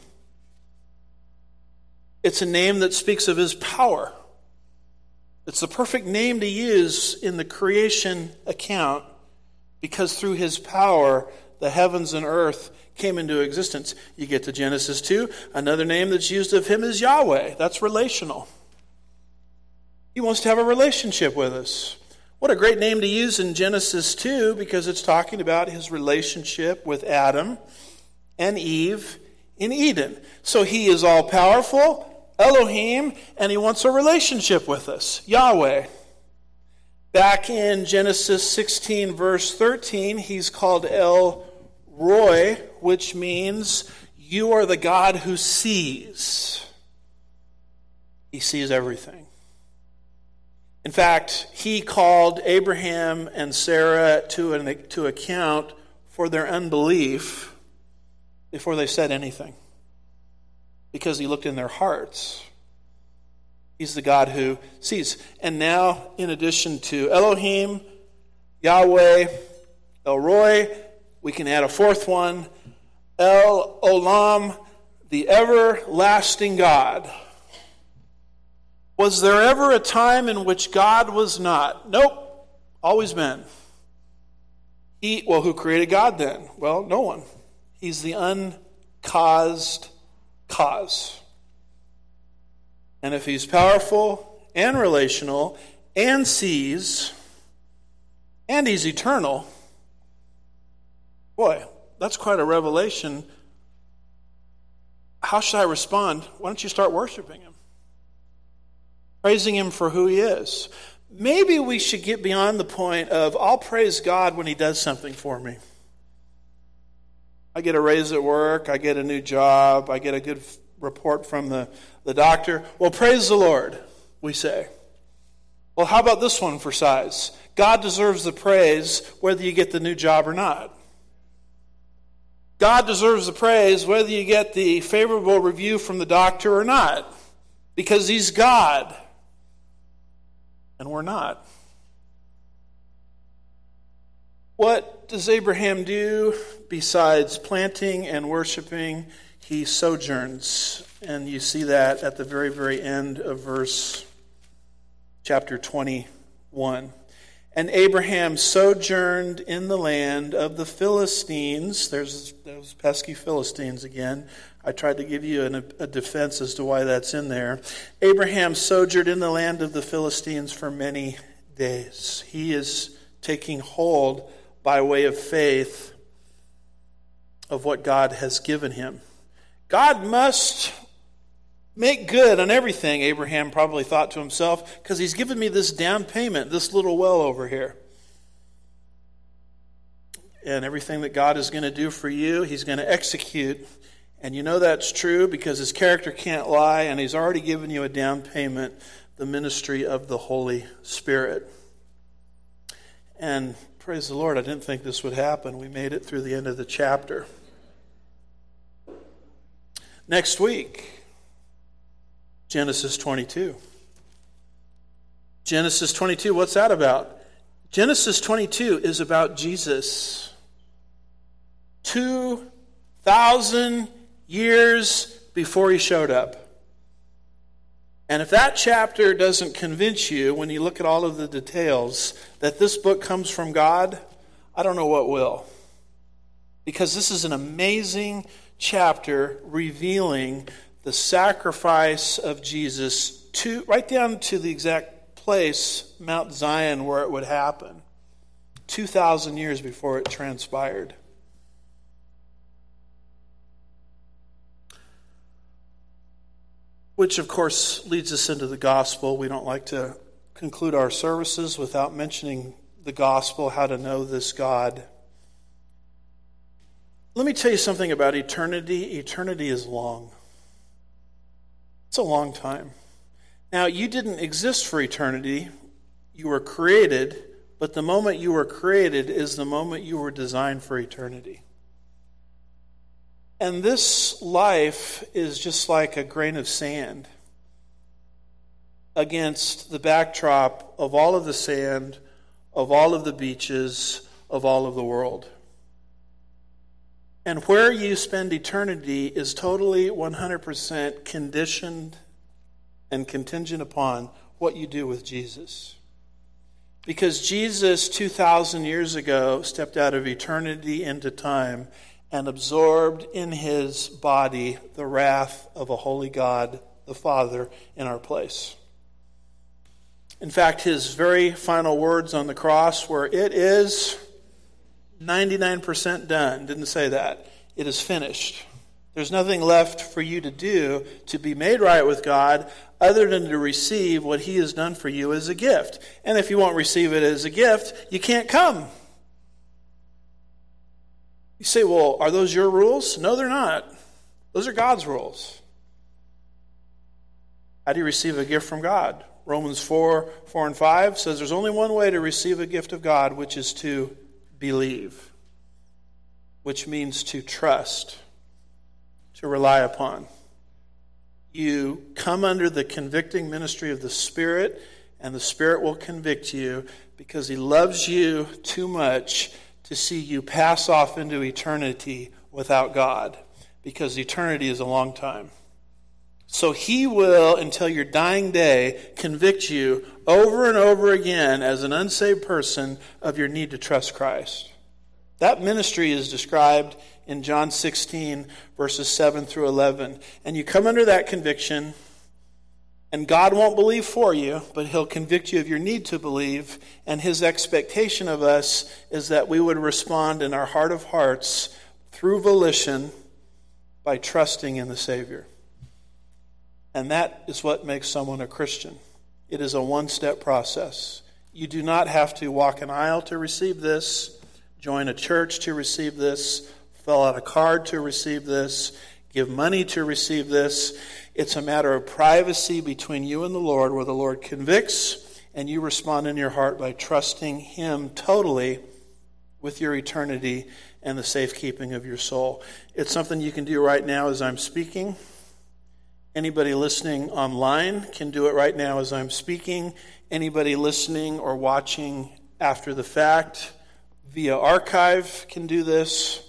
It's a name that speaks of His power. It's the perfect name to use in the creation account because through His power, the heavens and earth came into existence. You get to Genesis two, another name that's used of Him is Yahweh. That's relational. He wants to have a relationship with us. What a great name to use in Genesis two because it's talking about His relationship with Adam and Eve in Eden. So He is all-powerful, Elohim, and He wants a relationship with us, Yahweh. Back in Genesis sixteen, verse thirteen, He's called El Roi, which means you are the God who sees. He sees everything. In fact, He called Abraham and Sarah to, an, to account for their unbelief before they said anything, because He looked in their hearts. He's the God who sees. And now, in addition to Elohim, Yahweh, El Roi, we can add a fourth one, El Olam, the everlasting God. Was there ever a time in which God was not? Nope, always been. He, well, who created God then? Well, no one. He's the uncaused cause. And if He's powerful and relational and sees and He's eternal, boy, that's quite a revelation. How should I respond? Why don't you start worshiping Him? Praising Him for who He is. Maybe we should get beyond the point of, I'll praise God when He does something for me. I get a raise at work, I get a new job, I get a good report from the, the doctor. Well, praise the Lord, we say. Well, how about this one for size? God deserves the praise whether you get the new job or not. God deserves the praise whether you get the favorable review from the doctor or not, because He's God, and we're not. What does Abraham do besides planting and worshiping? He sojourns, and you see that at the very, very end of verse chapter twenty-one. And Abraham sojourned in the land of the Philistines. There's those pesky Philistines again. I tried to give you an, a defense as to why that's in there. Abraham sojourned in the land of the Philistines for many days. He is taking hold by way of faith of what God has given him. God must make good on everything, Abraham probably thought to himself, because He's given me this down payment, this little well over here. And everything that God is going to do for you, He's going to execute. And you know that's true because His character can't lie, and He's already given you a down payment, the ministry of the Holy Spirit. And praise the Lord, I didn't think this would happen. We made it through the end of the chapter. Next week, Genesis twenty-two. Genesis twenty-two, what's that about? Genesis twenty-two is about Jesus. Two thousand years before he showed up. And if that chapter doesn't convince you, when you look at all of the details, that this book comes from God, I don't know what will. Because this is an amazing chapter revealing the sacrifice of Jesus to right down to the exact place, Mount Zion, where it would happen. two thousand years before it transpired. Which, of course, leads us into the gospel. We don't like to conclude our services without mentioning the gospel, how to know this God. Let me tell you something about eternity. Eternity is long. It's a long time. Now, you didn't exist for eternity. You were created, but the moment you were created is the moment you were designed for eternity. And this life is just like a grain of sand against the backdrop of all of the sand, of all of the beaches, of all of the world. And where you spend eternity is totally one hundred percent conditioned and contingent upon what you do with Jesus. Because Jesus, two thousand years ago, stepped out of eternity into time and absorbed in his body the wrath of a holy God, the Father, in our place. In fact, his very final words on the cross were, "It is ninety-nine percent done." Didn't say that. It is finished. There's nothing left for you to do to be made right with God other than to receive what he has done for you as a gift. And if you won't receive it as a gift, you can't come. You say, well, are those your rules? No, they're not. Those are God's rules. How do you receive a gift from God? Romans four, four and five says there's only one way to receive a gift of God, which is to believe, which means to trust, to rely upon. You come under the convicting ministry of the Spirit, and the Spirit will convict you because he loves you too much to see you pass off into eternity without God, because eternity is a long time. So he will, until your dying day, convict you over and over again as an unsaved person of your need to trust Christ. That ministry is described in John sixteen, verses seven through eleven. And you come under that conviction, and God won't believe for you, but he'll convict you of your need to believe. And his expectation of us is that we would respond in our heart of hearts through volition by trusting in the Savior. And that is what makes someone a Christian. It is a one-step process. You do not have to walk an aisle to receive this, join a church to receive this, fill out a card to receive this, give money to receive this. It's a matter of privacy between you and the Lord, where the Lord convicts and you respond in your heart by trusting him totally with your eternity and the safekeeping of your soul. It's something you can do right now as I'm speaking. Anybody listening online can do it right now as I'm speaking. Anybody listening or watching after the fact via archive can do this.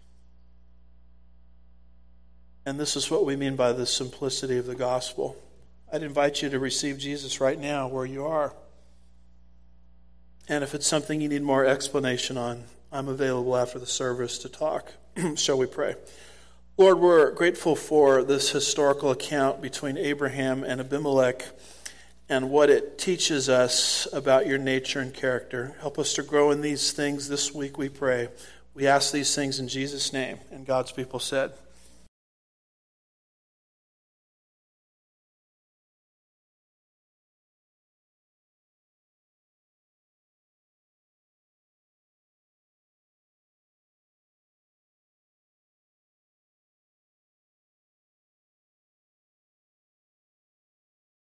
And this is what we mean by the simplicity of the gospel. I'd invite you to receive Jesus right now where you are. And if it's something you need more explanation on, I'm available after the service to talk. Shall we pray? Lord, we're grateful for this historical account between Abraham and Abimelech and what it teaches us about your nature and character. Help us to grow in these things this week, we pray. We ask these things in Jesus' name. And God's people said,